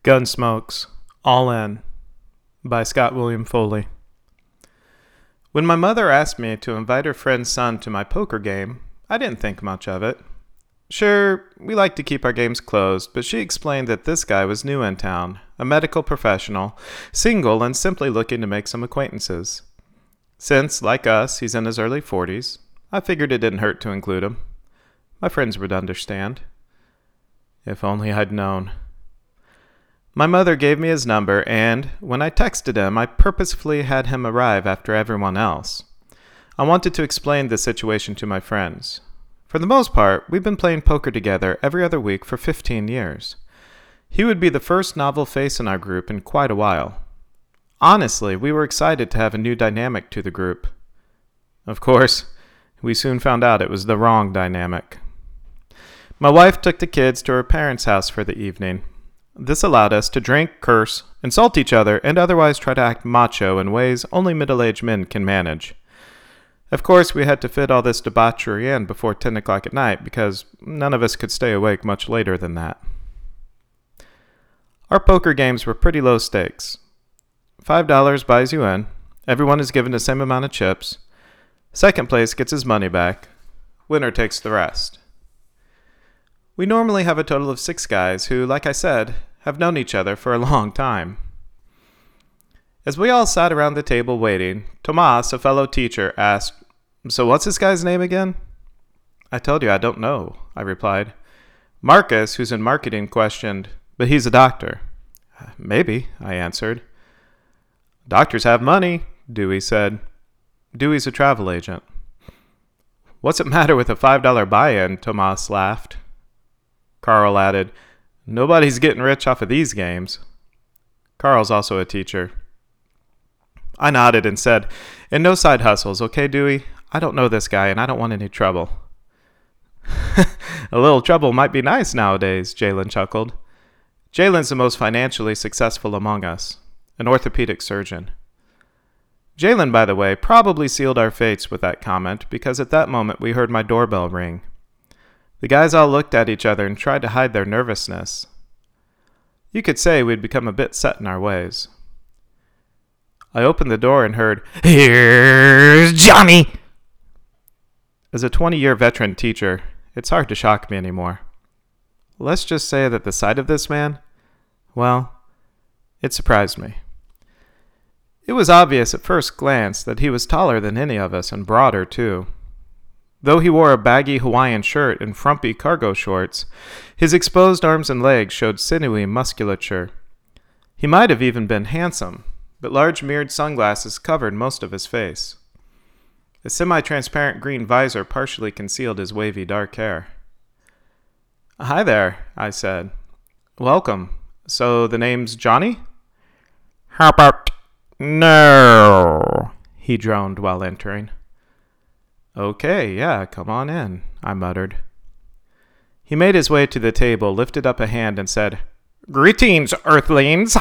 Gunsmokes, All In, by Scott William Foley. When my mother asked me to invite her friend's son to my poker game, I didn't think much of it. Sure, we like to keep our games closed, but she explained that this guy was new in town, a medical professional, single and simply looking to make some acquaintances. Since, like us, he's in his early 40s, I figured it didn't hurt to include him. My friends would understand. If only I'd known. My mother gave me his number, and when I texted him, I purposefully had him arrive after everyone else. I wanted to explain the situation to my friends. For the most part, we've been playing poker together every other week for 15 years. He would be the first novel face in our group in quite a while. Honestly, we were excited to have a new dynamic to the group. Of course, we soon found out it was the wrong dynamic. My wife took the kids to her parents' house for the evening. This allowed us to drink, curse, insult each other, and otherwise try to act macho in ways only middle-aged men can manage. Of course, we had to fit all this debauchery in before 10 o'clock at night because none of us could stay awake much later than that. Our poker games were pretty low stakes. $5 buys you in. Everyone is given the same amount of chips. Second place gets his money back. Winner takes the rest. We normally have a total of 6 guys who, like I said, have known each other for a long time. As we all sat around the table waiting, Tomas, a fellow teacher, asked, "So what's this guy's name again?" "I told you I don't know," I replied. Marcus, who's in marketing, questioned, "But he's a doctor." "Maybe," I answered. "Doctors have money," Dewey said. Dewey's a travel agent. "What's it matter with a $5 buy-in?" Tomas laughed. Carl added, "Nobody's getting rich off of these games." Carl's also a teacher. I nodded and said, "And no side hustles, okay, Dewey? I don't know this guy and I don't want any trouble." "A little trouble might be nice nowadays," Jalen chuckled. Jalen's the most financially successful among us, an orthopedic surgeon. Jalen, by the way, probably sealed our fates with that comment because at that moment we heard my doorbell ring. The guys all looked at each other and tried to hide their nervousness. You could say we'd become a bit set in our ways. I opened the door and heard, "Here's Johnny!" As a 20-year veteran teacher, it's hard to shock me anymore. Let's just say that the sight of this man, well, it surprised me. It was obvious at first glance that he was taller than any of us and broader, too. Though he wore a baggy Hawaiian shirt and frumpy cargo shorts, his exposed arms and legs showed sinewy musculature. He might have even been handsome, but large mirrored sunglasses covered most of his face. A semi-transparent green visor partially concealed his wavy dark hair. "Hi there," I said. "Welcome. So the name's Johnny?" "How about no?" he droned while entering. "Okay, yeah, come on in," I muttered. He made his way to the table, lifted up a hand, and said, "Greetings, Earthlings!"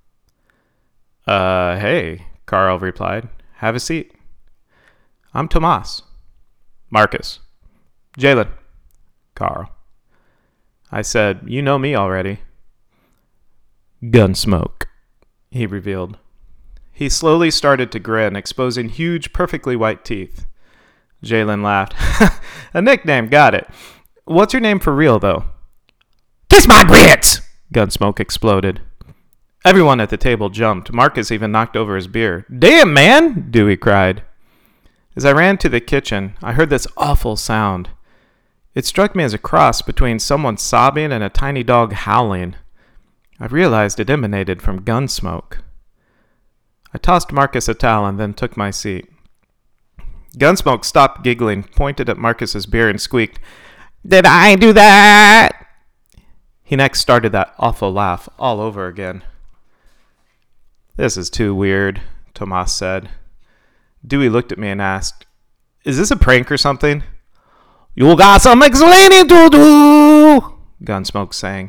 Hey," Carl replied. "Have a seat." "I'm Tomas." "Marcus." "Jalen." "Carl." I said, "You know me already." "Gunsmoke," he revealed. He slowly started to grin, exposing huge, perfectly white teeth. Jalen laughed. "A nickname, got it. What's your name for real, though?" "Kiss my grits!" Gunsmoke exploded. Everyone at the table jumped. Marcus even knocked over his beer. "Damn, man!" Dewey cried. As I ran to the kitchen, I heard this awful sound. It struck me as a cross between someone sobbing and a tiny dog howling. I realized it emanated from Gunsmoke. I tossed Marcus a towel and then took my seat. Gunsmoke stopped giggling, pointed at Marcus's beer, and squeaked, "Did I do that?" He next started that awful laugh all over again. "This is too weird," Tomas said. Dewey looked at me and asked, "Is this a prank or something?" "You got some explaining to do," Gunsmoke sang.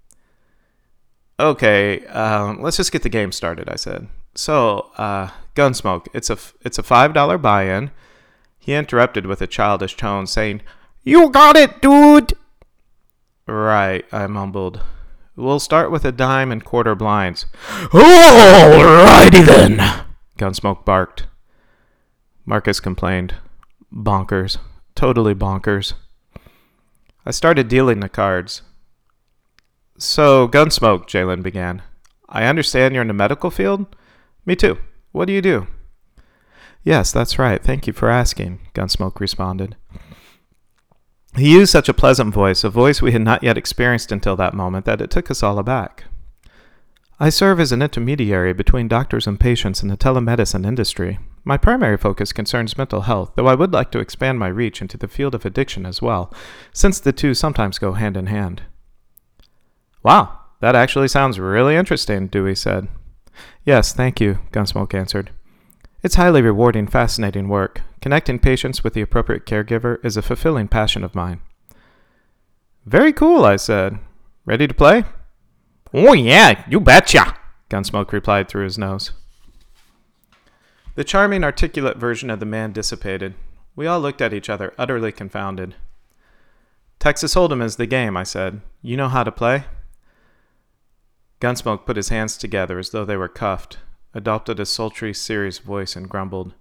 "Okay, let's just get the game started," I said. "So, Gunsmoke, it's a $5 buy-in." He interrupted with a childish tone, saying, "You got it, dude." "Right," I mumbled. We'll start with a dime and quarter blinds. Alrighty then, Gunsmoke barked. Marcus complained. Bonkers. Totally bonkers. I started dealing the cards. So, Gunsmoke, Jalen began. I understand you're in the medical field? Me too. What do you do? Yes, that's right. Thank you for asking, Gunsmoke responded. He used such a pleasant voice, a voice we had not yet experienced until that moment, that it took us all aback. I serve as an intermediary between doctors and patients in the telemedicine industry. My primary focus concerns mental health, though I would like to expand my reach into the field of addiction as well, since the two sometimes go hand in hand. Wow, that actually sounds really interesting, Dewey said. Yes, thank you, Gunsmoke answered. It's highly rewarding, fascinating work. Connecting patients with the appropriate caregiver is a fulfilling passion of mine. Very cool, I said. Ready to play? Oh yeah, you betcha, Gunsmoke replied through his nose. The charming, articulate version of the man dissipated. We all looked at each other, utterly confounded. Texas Hold'em is the game, I said. You know how to play? Gunsmoke put his hands together as though they were cuffed, adopted a sultry, serious voice, and grumbled.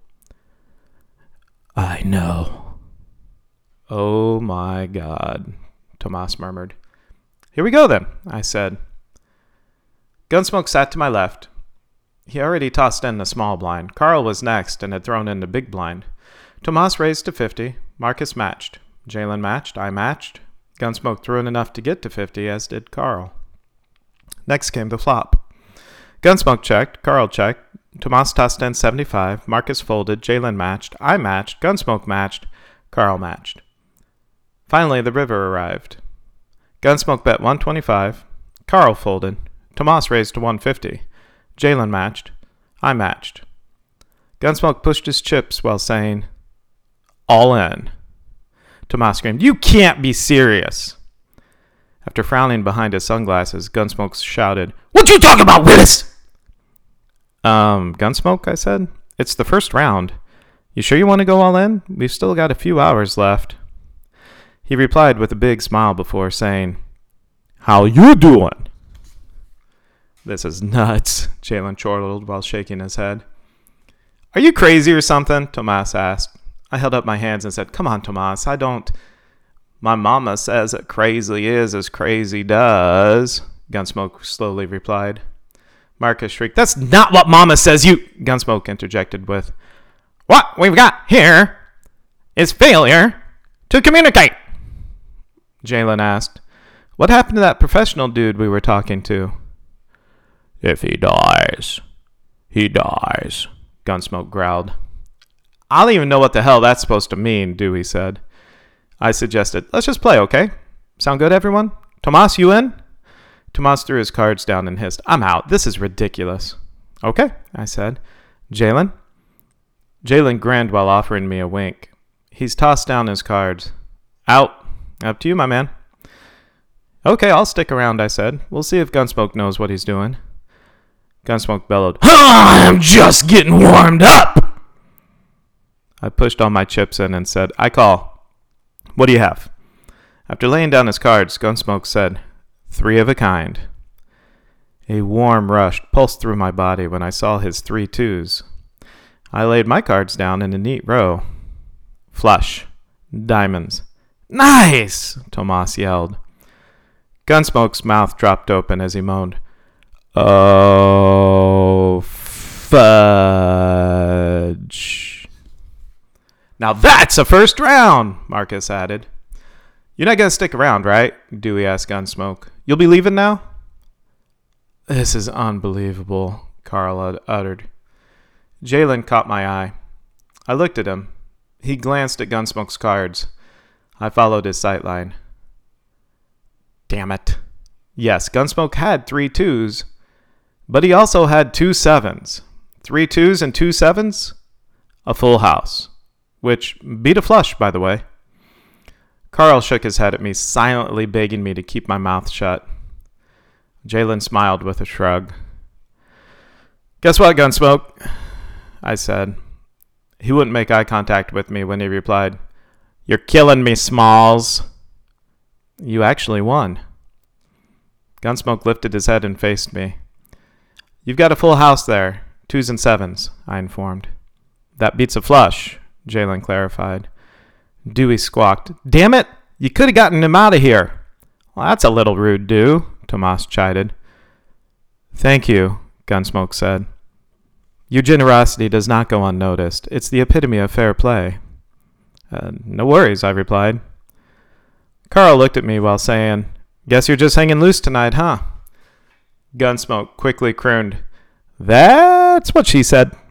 I know. Oh my God, Tomas murmured. Here we go then, I said. Gunsmoke sat to my left. He already tossed in the small blind. Carl was next and had thrown in the big blind. Tomas raised to 50. Marcus matched. Jalen matched. I matched. Gunsmoke threw in enough to get to 50, as did Carl. Next came the flop. Gunsmoke checked. Carl checked. Tomas tossed in 75. Marcus folded. Jalen matched. I matched. Gunsmoke matched. Carl matched. Finally, the river arrived. Gunsmoke bet 125. Carl folded. Tomas raised to 150. Jalen matched. I matched. Gunsmoke pushed his chips while saying, all in. Tomas screamed, You can't be serious. After frowning behind his sunglasses, Gunsmoke shouted, What you talking about, Willis? Gunsmoke, I said. It's the first round. You sure you want to go all in? We've still got a few hours left. He replied with a big smile before saying, How you doing? This is nuts, Jalen chortled while shaking his head. Are you crazy or something? Tomas asked. I held up my hands and said, Come on, Tomas, I don't... My mama says that crazy is as crazy does, Gunsmoke slowly replied. Marcus shrieked, That's not what mama says, you... Gunsmoke interjected with, What we've got here is failure to communicate. Jalen asked, What happened to that professional dude we were talking to? If he dies, he dies, Gunsmoke growled. I don't even know what the hell that's supposed to mean, Dewey said. I suggested, Let's just play, okay? Sound good, everyone? Tomas, you in? Tomas threw his cards down and hissed, I'm out. This is ridiculous. Okay, I said. Jalen? Jalen grinned while offering me a wink. He's tossed down his cards. Out. Up to you, my man. Okay, I'll stick around, I said. We'll see if Gunsmoke knows what he's doing. Gunsmoke bellowed, I'm just getting warmed up. I pushed all my chips in and said, I call. What do you have? After laying down his cards, Gunsmoke said, 3 of a kind. A warm rush pulsed through my body when I saw his 3 twos. I laid my cards down in a neat row. Flush. Diamonds. Nice! Tomas yelled. Gunsmoke's mouth dropped open as he moaned, Oh, fudge. Now that's a first round, Marcus added. You're not going to stick around, right? Dewey asked Gunsmoke. You'll be leaving now? This is unbelievable, Carl uttered. Jalen caught my eye. I looked at him. He glanced at Gunsmoke's cards. I followed his sightline. Damn it. Yes, Gunsmoke had 3 twos, but he also had 2 sevens. 3 twos and 2 sevens? A full house. Which beat a flush, by the way. Carl shook his head at me, silently begging me to keep my mouth shut. Jalen smiled with a shrug. Guess what, Gunsmoke? I said. He wouldn't make eye contact with me when he replied, You're killing me, Smalls. You actually won. Gunsmoke lifted his head and faced me. You've got a full house there, 2s and 7s, I informed. That beats a flush, Jalen clarified. Dewey squawked. Damn it! You could have gotten him out of here. Well, that's a little rude, Dew, Tomas chided. Thank you, Gunsmoke said. Your generosity does not go unnoticed. It's the epitome of fair play. No worries, I replied. Carl looked at me while saying, Guess you're just hanging loose tonight, huh? Gunsmoke quickly crooned, That's what she said.